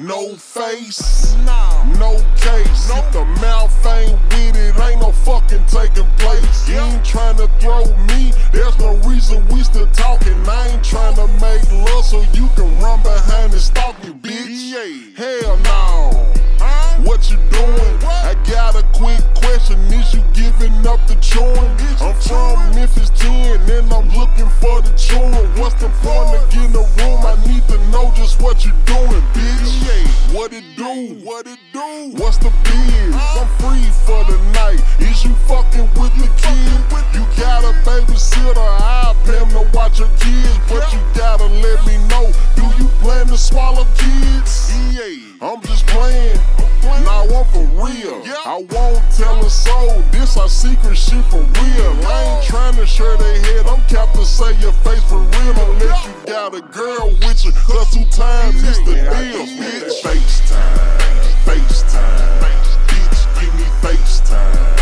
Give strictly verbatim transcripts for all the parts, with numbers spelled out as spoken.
No face, no case. If the mouth ain't with it, ain't no fucking taking place. You ain't tryna throw me, there's no reason we still talking. I ain't tryna make love so you can run behind and stalk me, bitch. Hell no. What you doing? I got a quick question, is you giving up the chewing? I'm from Memphis ten and I'm looking for the chewing. What's the point of getting a room? I need to know just what you doing, bitch. What it do? What it do? What's the biz? I'm free for the night. Is you fucking with the kid? You got a babysitter, I pay him to watch your kids, but you gotta let me know. Do you plan to swallow kids? I'm just playing. Nah, I'm for real. I won't tell a soul. This our secret shit for real. I ain't trying to share their head. I'm capped to say your face for real. Unless you got a girl with you, cause two times it's the deal, bitch. FaceTime, FaceTime, bitch, give me FaceTime,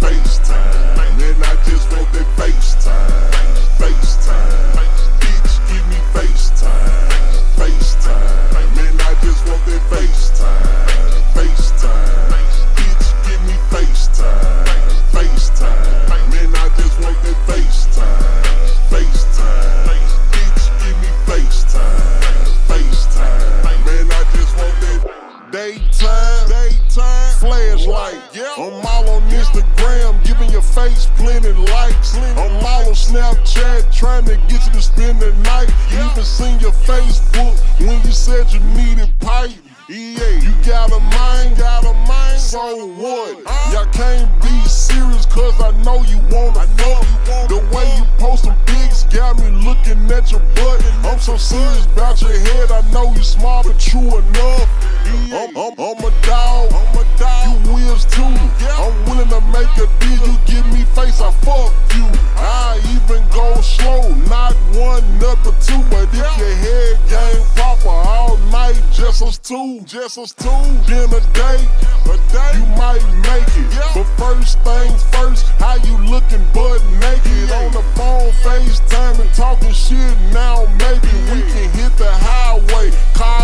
FaceTime. And I just want that FaceTime, FaceTime, bitch, give me FaceTime, FaceTime. Man, I just want that FaceTime. FaceTime, bitch, give me FaceTime, FaceTime. Man, I just want that FaceTime, FaceTime. Bitch, give me FaceTime, FaceTime. Man, I just want that daytime, daytime, flashlight. I'm all on Instagram, giving your face plenty likes. I'm all on Snapchat, trying to get you to spend the night. Even seen your Facebook when you said you needed pipe. Yeah, you got a mind, got a mind, so what? Y'all can't be serious cause I know you wanna fuck. The way you post them pics got me looking at your butt. I'm so serious about your head, I know you smart but true enough. I'm, I'm, I'm a dog, you wills too. I'm willing to make a deal, you give me face, I fuck you. I even go slow, not one, number two. But if your head game proper all night, just us two, just us two. Then a day, a day, you might make it. But first things first, how you looking butt naked? On the phone, FaceTime and talking shit, now maybe we can hit the highway. Car